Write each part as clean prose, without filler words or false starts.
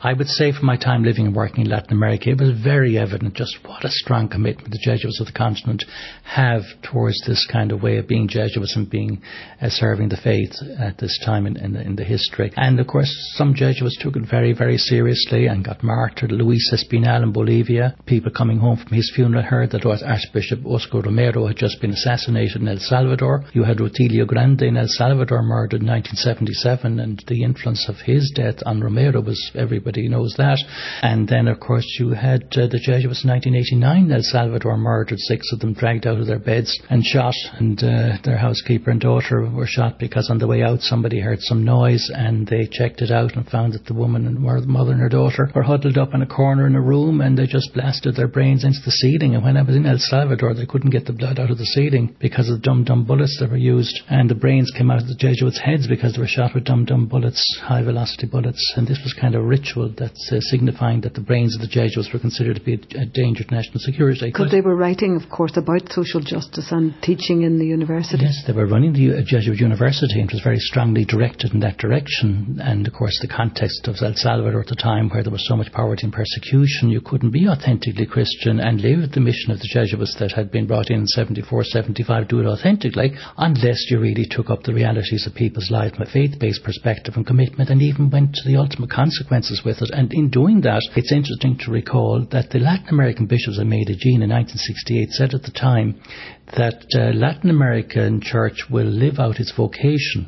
I would say from my time living and working in Latin America, it was very evident just what a strong commitment the Jesuits of the continent have towards this kind of way of being Jesuits and being serving the faith at this time in the history. And of course, some Jesuits took it very, very seriously and got martyred. Luis Espinal in Bolivia, people coming home from his funeral heard that Archbishop Oscar Romero had just been assassinated in El Salvador. You had Rutilio Grande in El Salvador, murdered in 1977, and the influence of his death on Romero was everybody knows that. And then, of course, you had the Jesuits in 1989 in El Salvador, murdered, 6 of them dragged out of their beds and shot, and their housekeeper and daughter were shot because on the way out somebody heard some noise and they checked it out and found that the woman and the mother and her daughter were huddled up in a corner in a room, and they just blasted their brains into the ceiling. And when I was in El Salvador, they couldn't get the blood out of the ceiling because of the dum-dum bullets that were used, and the brains came out of the Jesuits' heads because they were shot with dum-dum bullets, high velocity bullets. And this was kind of ritual that's signifying that the brains of the Jesuits were considered to be a danger to national security. Because they were writing, of course, about social justice and teaching in the university. Yes, they were running the Jesuit university, and it was very strongly directed in that direction. And of course, the context of El Salvador at the time, where there was so much poverty and persecution, you couldn't be authentically Christian and live the mission of the Jesuits that had been brought in 74, 75, do it authentically, unless you really took up the realities of people's lives from a faith-based perspective and commitment, and even went to the ultimate consequences with it. And in doing that, it's interesting to recall that the Latin American bishops of Medellin in 1968 said at the time that Latin American church will live out its vocation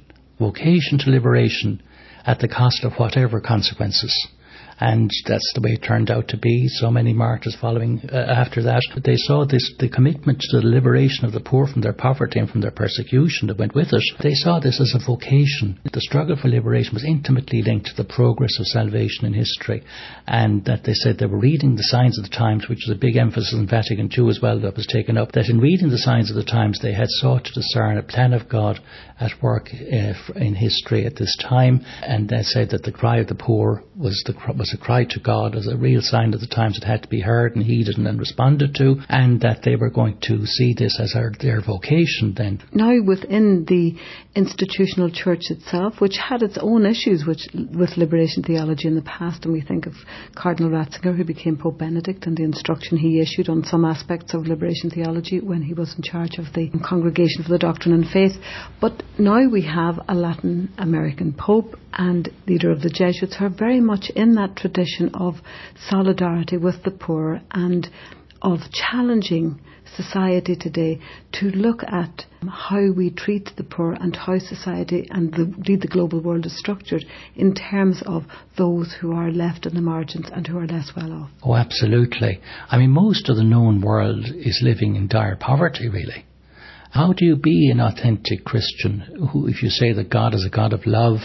to liberation at the cost of whatever consequences. And that's the way it turned out to be. So many martyrs following after that. They saw the commitment to the liberation of the poor from their poverty and from their persecution that went with it. They saw this as a vocation. The struggle for liberation was intimately linked to the progress of salvation in history. And that they said they were reading the signs of the times, which is a big emphasis in Vatican II as well that was taken up, that in reading the signs of the times they had sought to discern a plan of God at work in history at this time. And they said that the cry of the poor was a cry to God, as a real sign of the times that had to be heard and heeded and responded to, and that they were going to see this as their vocation then. Now within the institutional church itself, which had its own issues with liberation theology in the past, and we think of Cardinal Ratzinger, who became Pope Benedict, and the instruction he issued on some aspects of liberation theology when he was in charge of the Congregation for the Doctrine and Faith. But now we have a Latin American Pope and leader of the Jesuits who are very much in that tradition of solidarity with the poor and of challenging society today to look at how we treat the poor and how society and indeed the global world is structured in terms of those who are left in the margins and who are less well off. Oh, absolutely. I mean, most of the known world is living in dire poverty, really. How do you be an authentic Christian who, if you say that God is a God of love,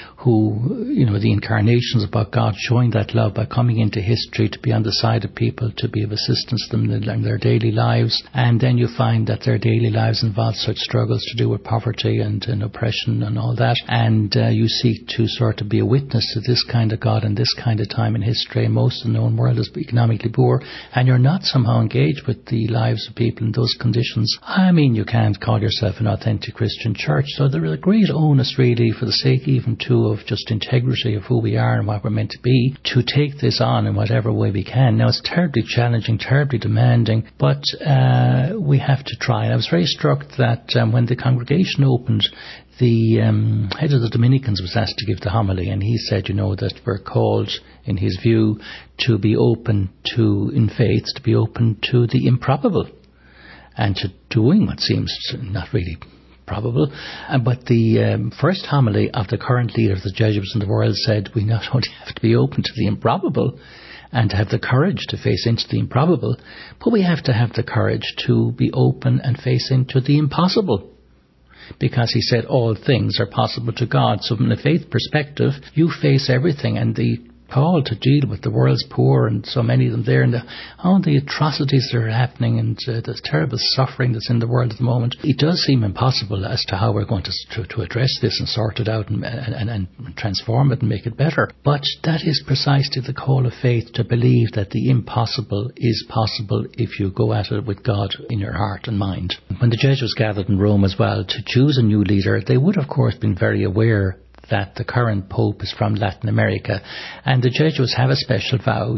who, the incarnation is about God showing that love by coming into history to be on the side of people, to be of assistance to them in their daily lives, and then you find that their daily lives involve such struggles to do with poverty and oppression and all that, and you seek to sort of be a witness to this kind of God and this kind of time in history. Most of the known world is economically poor, and you're not somehow engaged with the lives of people in those conditions. I mean, you can't call yourself an authentic Christian church. So there is a great onus, really, for the sake even too of just integrity of who we are and what we're meant to be, to take this on in whatever way we can. Now, it's terribly challenging, terribly demanding, but we have to try. And I was very struck that when the congregation opened, the head of the Dominicans was asked to give the homily, and he said, that we're called, in his view, to be open to, in faith, to be open to the improbable, and to doing what seems not really probable. But the first homily of the current leader of the Jesuits in the world said we not only have to be open to the improbable and to have the courage to face into the improbable, but we have to have the courage to be open and face into the impossible. Because he said all things are possible to God. So from a faith perspective, you face everything, and the call to deal with the world's poor and so many of them there, and all the atrocities that are happening and the terrible suffering that's in the world at the moment. It does seem impossible as to how we're going to address this and sort it out and transform it and make it better. But that is precisely the call of faith, to believe that the impossible is possible if you go at it with God in your heart and mind. When the Jesuits gathered in Rome as well to choose a new leader, they would of course been very aware that the current Pope is from Latin America, and the Jesuits have a special vow,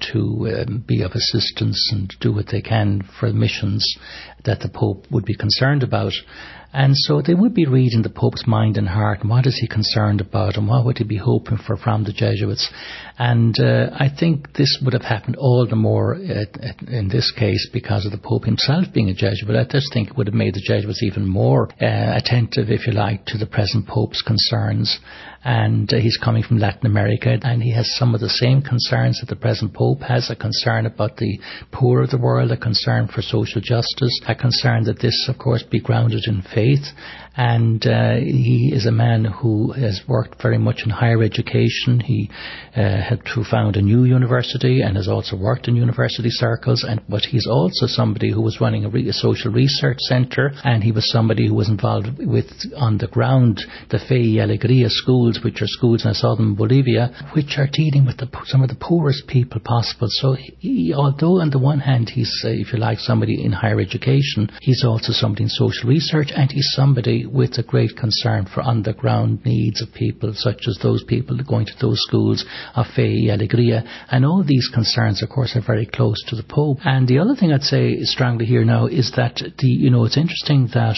to be of assistance and do what they can for missions that the Pope would be concerned about. And so they would be reading the Pope's mind and heart, and what is he concerned about, and what would he be hoping for from the Jesuits. And I think this would have happened all the more in this case because of the Pope himself being a Jesuit. I just think it would have made the Jesuits even more attentive, if you like, to the present Pope's concerns. And he's coming from Latin America, and he has some of the same concerns that the present Pope has, a concern about the poor of the world, a concern for social justice, a concern that this, of course, be grounded in faith. And he is a man who has worked very much in higher education. He had to found a new university and has also worked in university circles. But he's also somebody who was running a social research centre, and he was somebody who was involved with, on the ground, the Fe y Alegría schools, which are schools in southern Bolivia, which are dealing with some of the poorest people possible. So he, although on the one hand he's, if you like, somebody in higher education, he's also somebody in social research, and he's somebody with a great concern for underground needs of people, such as those people going to those schools of Fe y Alegría. And all these concerns, of course, are very close to the Pope. And the other thing I'd say strongly here now is that it's interesting that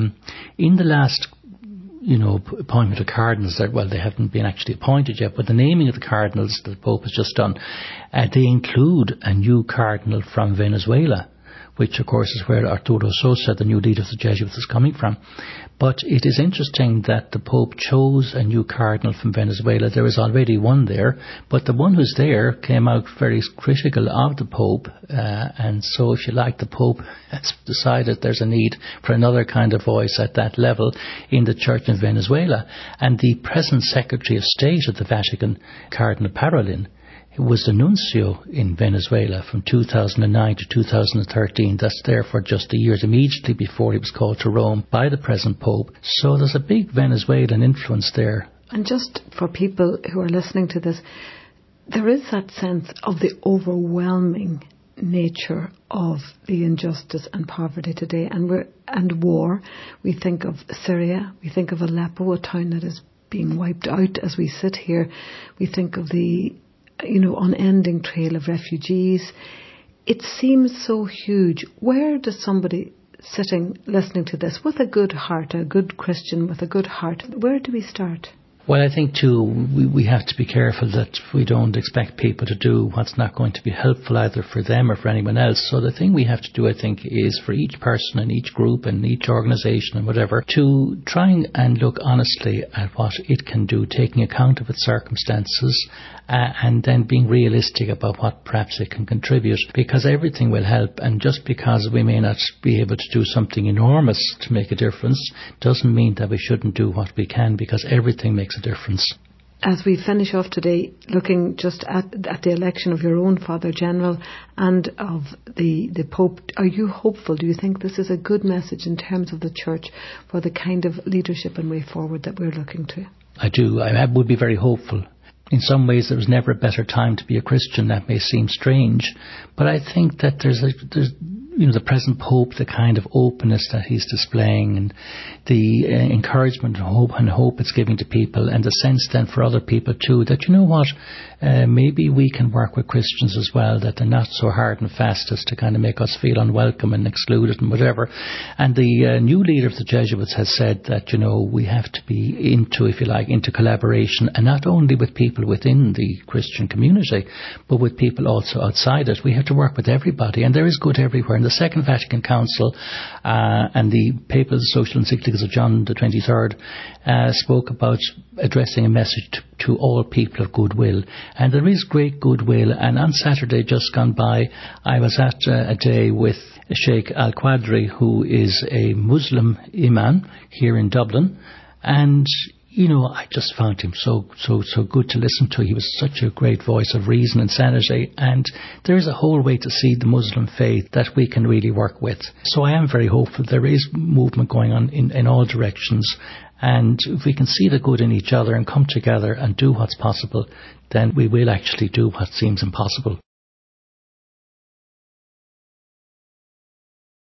in the last appointment of cardinals, they haven't been actually appointed yet, but the naming of the cardinals that the Pope has just done, they include a new cardinal from Venezuela, which of course is where Arturo Sosa, the new leader of the Jesuits, is coming from. But it is interesting that the Pope chose a new cardinal from Venezuela. There is already one there, but the one who's there came out very critical of the Pope, and so if you like, the Pope has decided there's a need for another kind of voice at that level in the Church in Venezuela. And the present Secretary of State of the Vatican, Cardinal Parolin, was the nuncio in Venezuela from 2009 to 2013. That's there for just the years immediately before he was called to Rome by the present Pope. So there's a big Venezuelan influence there. And just for people who are listening to this, there is that sense of the overwhelming nature of the injustice and poverty today, and war. We think of Syria, we think of Aleppo, a town that is being wiped out as we sit here. We think of the unending trail of refugees. It seems so huge. Where does somebody sitting, listening to this, with a good heart, a good Christian with a good heart, where do we start? Well, I think too, we have to be careful that we don't expect people to do what's not going to be helpful either for them or for anyone else. So the thing we have to do, I think, is for each person and each group and each organisation and whatever, to try and look honestly at what it can do, taking account of its circumstances, and then being realistic about what perhaps it can contribute, because everything will help. And just because we may not be able to do something enormous to make a difference doesn't mean that we shouldn't do what we can, because everything makes a difference. As we finish off today, looking just at the election of your own Father General and of the Pope, are you hopeful? Do you think this is a good message in terms of the Church for the kind of leadership and way forward that we're looking to? I do. I would be very hopeful. In some ways, there was never a better time to be a Christian. That may seem strange, but I think that there's the present Pope, the kind of openness that he's displaying, and the encouragement and hope it's giving to people, and the sense then for other people too that, maybe we can work with Christians as well, that they're not so hard and fast as to kind of make us feel unwelcome and excluded and whatever. And the new leader of the Jesuits has said that, we have to be into collaboration, and not only with people within the Christian community, but with people also outside it. We have to work with everybody, and there is good everywhere. And the Second Vatican Council and the papal social encyclicals of John the 23rd spoke about addressing a message to all people of goodwill. And there is great goodwill. And on Saturday just gone by, I was at a day with Sheikh Al-Qadri, who is a Muslim imam here in Dublin. And I just found him so good to listen to. He was such a great voice of reason and sanity. And there is a whole way to see the Muslim faith that we can really work with. So I am very hopeful. There is movement going on in all directions. And if we can see the good in each other and come together and do what's possible, then we will actually do what seems impossible.